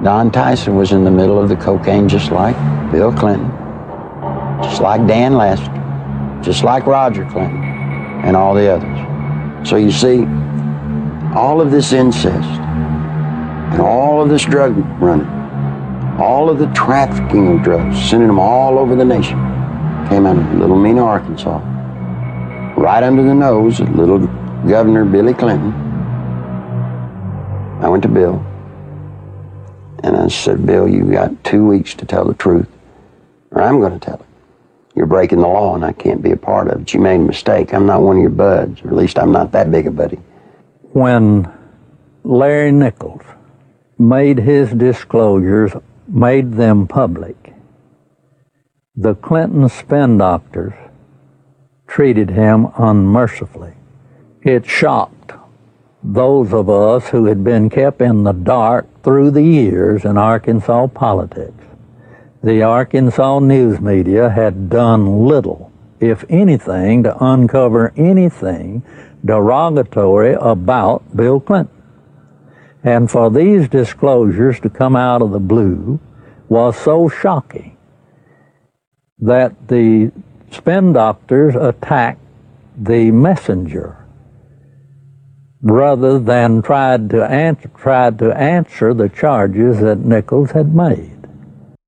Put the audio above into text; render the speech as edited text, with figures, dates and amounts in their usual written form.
Don Tyson was in the middle of the cocaine just like Bill Clinton, just like Dan Lasker, just like Roger Clinton, and all the others. So you see, all of this incest, and all of this drug running, all of the trafficking of drugs, sending them all over the nation, came out of Little Mena, Arkansas, right under the nose of little Governor Billy Clinton. I went to Bill, and I said, Bill, you got 2 weeks to tell the truth, or I'm going to tell it. You're breaking the law, and I can't be a part of it. You made a mistake. I'm not one of your buds, or at least I'm not that big a buddy. When Larry Nichols made his disclosures, made them public, the Clinton spin doctors treated him unmercifully. It shocked those of us who had been kept in the dark through the years in Arkansas politics. The Arkansas news media had done little, if anything, to uncover anything derogatory about Bill Clinton. And for these disclosures to come out of the blue was so shocking that the spin doctors attacked the messenger rather than tried to answer the charges that Nichols had made.